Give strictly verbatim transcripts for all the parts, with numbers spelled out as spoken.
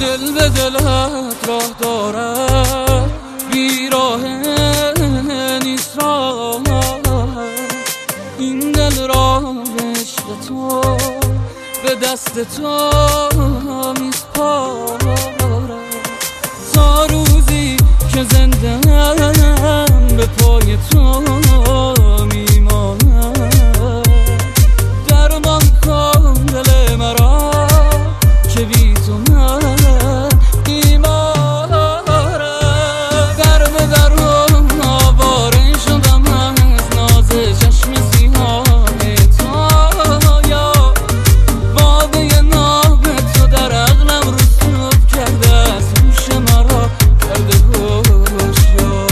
دل به دلت راه دارد بیراه نیست راه، این دل را به عشق تو به دست تو میسپارم تا روزی که زنده به پای تو میمانم. درمان کن دل مرا که بی تو من بیمارم. در به در آواره شدم از ناز چشم سیاه تو، یا باده ناب تو در عقلم رسوب کرده از هوش مرا کرده هوشیار.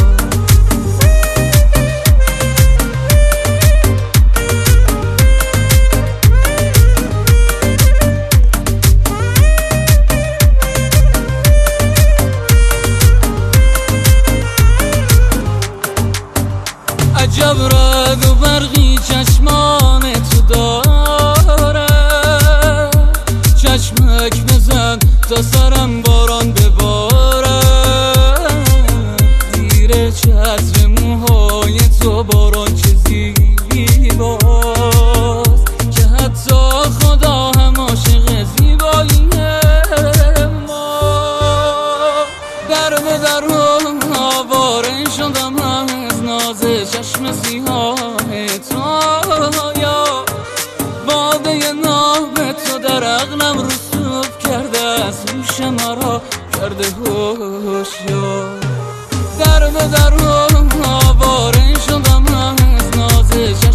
عجب رد و برقی چشمان تو داره، چشمک بزن تا سرم باران بباره. زیر چتر موهای تو باران چه زیباست که حتی خدا هم عاشق زیبایی ما. در به در آواره شدم از ناز چشم سیاه تو، یا باده ناب تو در عقلم رسوب کرده از هوش مرا کرده هوشیار. در به در آواره شدم از ناز چشم